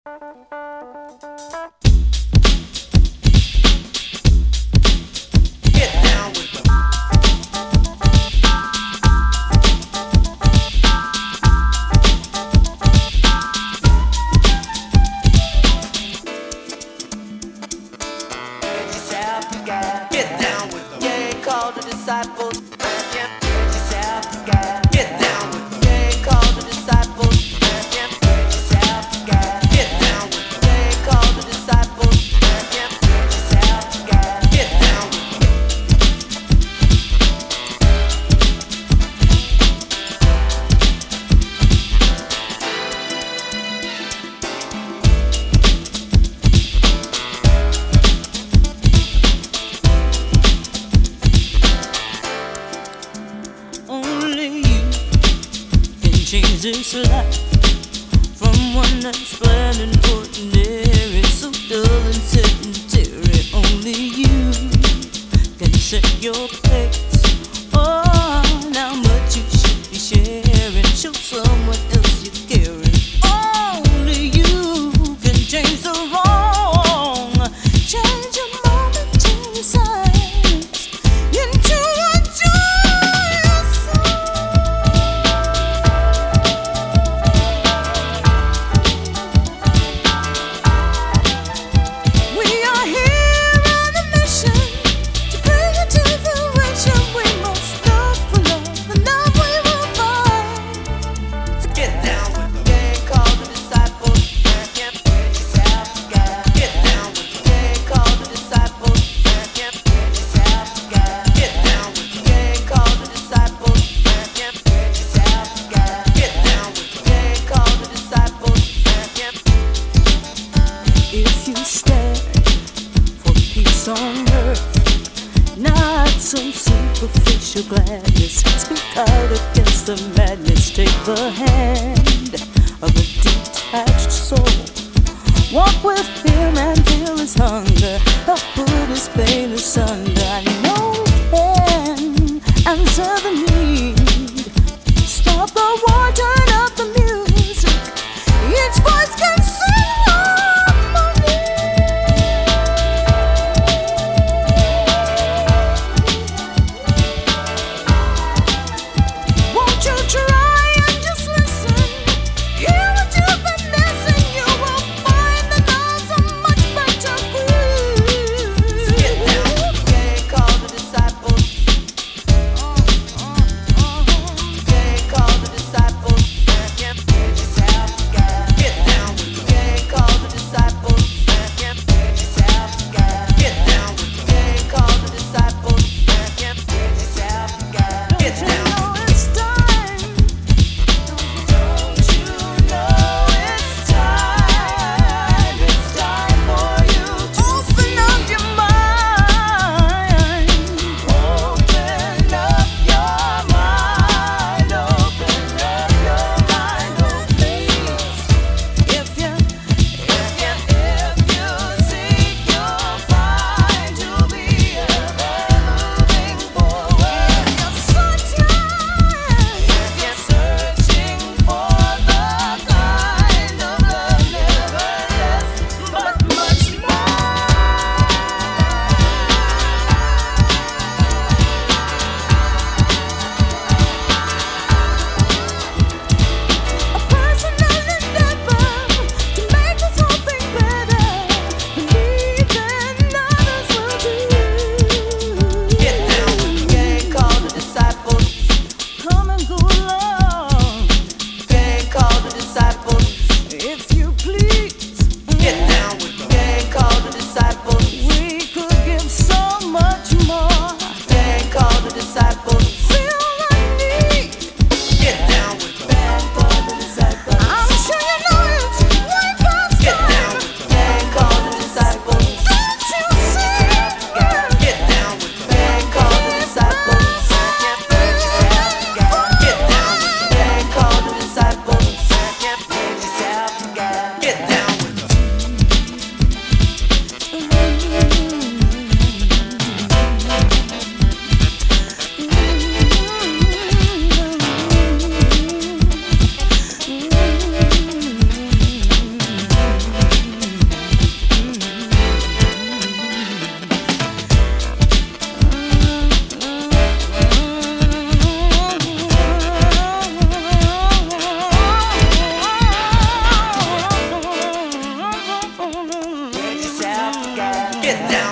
This life from one that's bland and ordinary, so dull and sedentary. Only you can set your pace. Oh, how much you should be sharing. Show someone else you're caring. Only you can change the wrong. Change your momentary silence into a joyous song. Superficial gladness, speak out against the madness. Take the hand of a detached soul. Walk with him and feel his hunger. Help put his pain asunder. I know you can answer the need. Stop the war, turn up the music. Each voice can sing harmony. Try and just listen. Hear what you've been missing. You will find that there's a much better groove. get down.